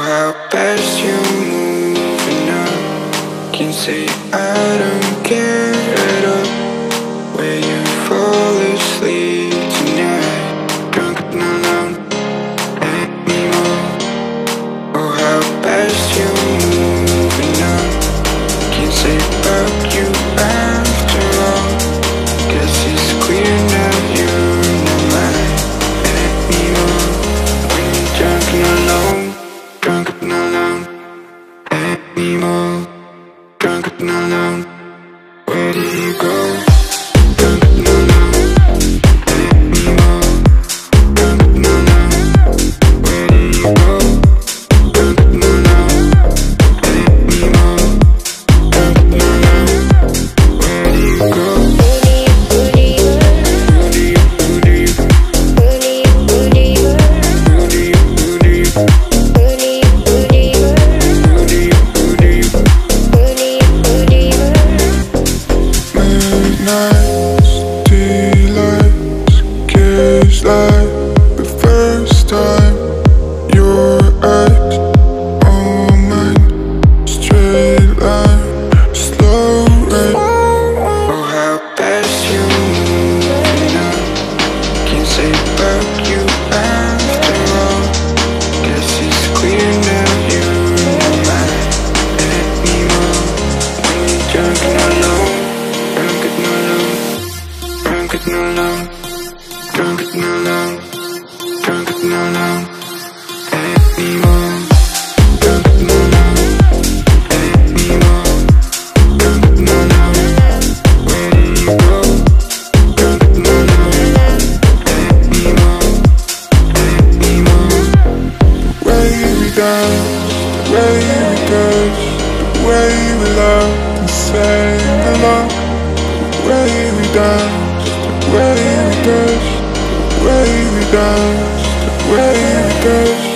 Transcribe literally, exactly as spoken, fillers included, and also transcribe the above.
how fast you're moving up. Can't say I don't care at all. Where you fall asleep tonight, drunk and alone anymore. Oh, how fast you're moving up. Can't say fuck you after all. Guess it's clear now you're not mine anymore. When you're drunk and alone, drunk and alone anymore. Drunk and alone, where do you go? Drunk and alone anymore. Drunk and alone, where do you go? Drunk and alone anymore. Drunk and alone, where do you go? Midnights, daylights, kiss like the first time. Your eyes on mine, straight line, slow rain. Oh, how fast you're moving up. Can't say fuck you after all. Guess it's clear now you're not mine anymore. When you're drunk and alone, drunk and alone, drunk and alone, drunk and alone, drunk and alone anymore. Drunk and alone anymore. Drunk and alone, where do you go? Drunk and alone anymore, anymore. The way we dance, the way we touch, the way we love and sing along. The way we dance, the way we touch, the way we dance, the way we touch.